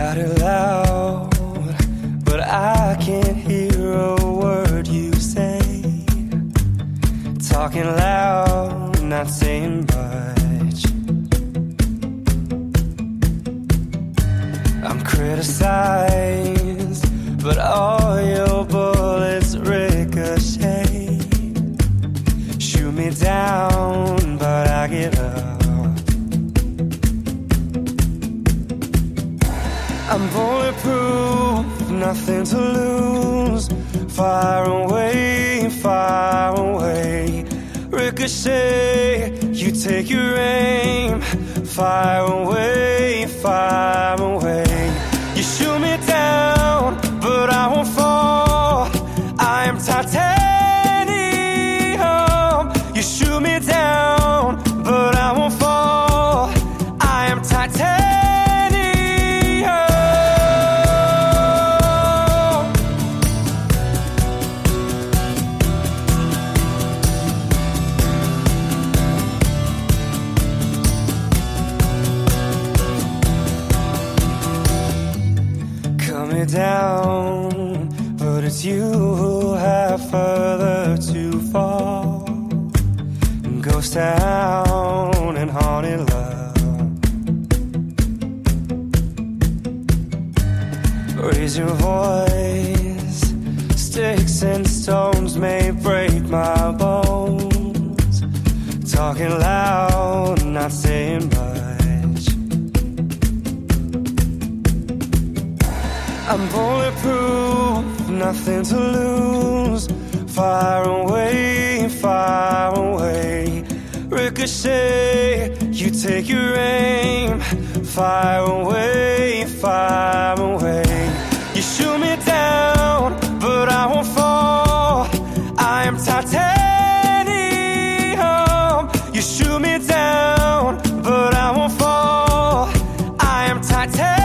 Shout it loud, but I can't hear a word you say. Talking loud, not saying much. I'm criticized, but all your bullets ricochet. Shoot me down, but I get up. I'm bulletproof, nothing to lose. Far away, far away. Ricochet, you take your aim. Far away, far away. You shoot me down, but I won't fall. I am titanium. You shoot me down, but I won't fall. I am titanium. Down, but it's you who have further to fall. Ghost town and haunted love. Raise your voice. Sticks and stones may break my bones. Talking loud, not saying much. I'm bulletproof, nothing to lose. Far away, far away. Ricochet, you take your aim. Far away, far away. You shoot me down, but I won't fall. I am titanium. You shoot me down, but I won't fall. I am titanium.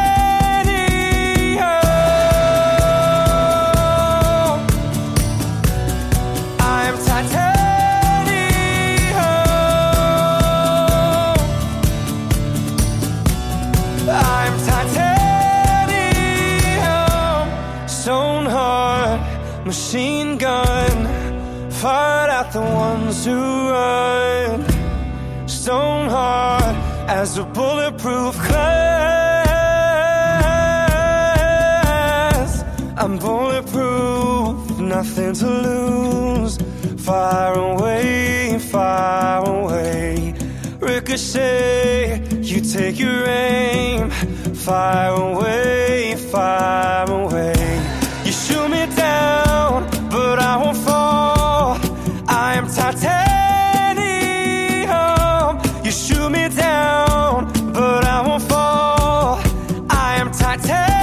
Machine gun, fired at the ones who run. Stone hard as a bulletproof glass. I'm bulletproof, nothing to lose. Far away, far away. Ricochet, you take your aim. Far away, far away. You shoot me down, but I won't fall. I am titanium. You shoot me down, but I won't fall. I am titanium.